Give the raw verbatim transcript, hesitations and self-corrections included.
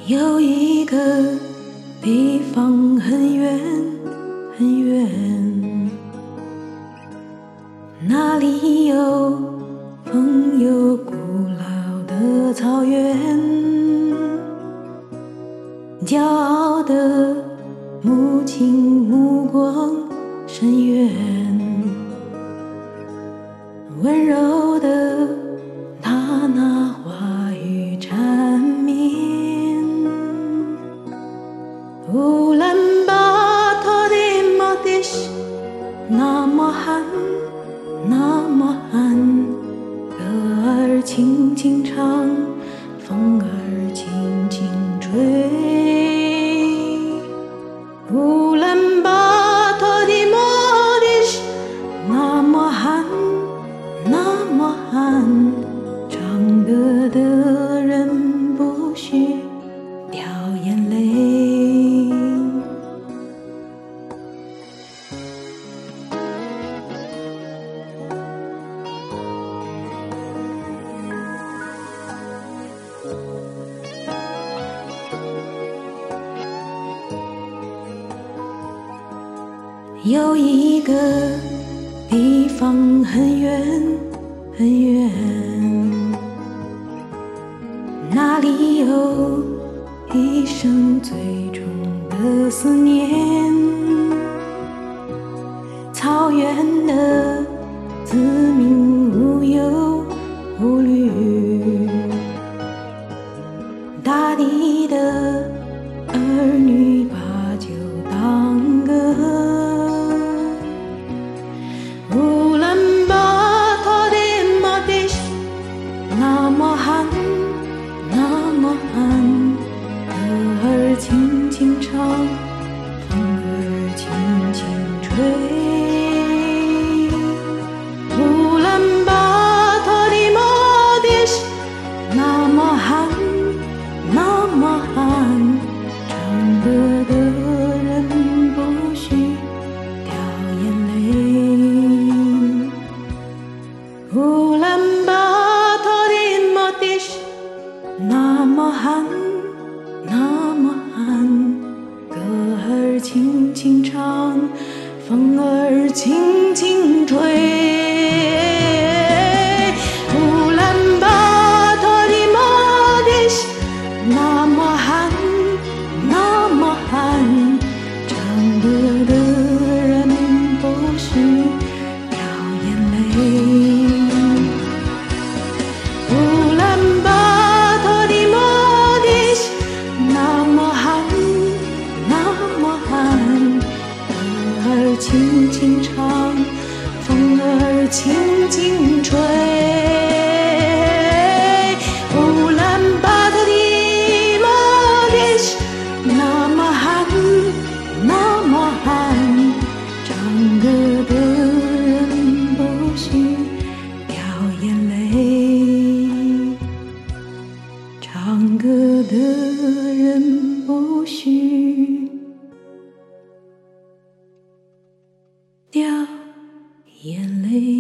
有一个地方很远很远，那里有风有古老的草原，骄傲的母亲目光深远，温柔的她那话语缠绵。乌兰巴托的马蹄声那么寒，那么寒，歌儿轻轻唱，风儿轻轻吹。乌兰巴托的马蹄声那么寒，那么寒，唱歌的人不许掉眼泪。有一个地方很远很远，那里有一生最重的思念。草原的子民无忧无虑，大地的儿女把酒当歌。乌兰巴托的马蹄声那么寒，那么寒，歌儿轻轻唱，风儿轻轻吹。乌兰巴托的马蹄声那么寒，那么寒，唱歌的人不许掉眼泪。乌兰巴托的马蹄声那么寒，那么寒，歌儿轻轻唱，风儿轻轻吹。乌兰巴托的马蹄声那么寒，那么寒，唱歌的人不许掉眼泪。乌兰巴托的马蹄声那么寒，那么寒，歌儿轻轻唱，风儿轻轻吹。乌兰巴托的马蹄声那么寒，那么寒，唱歌的人不许掉眼泪，唱歌的人不许掉眼泪。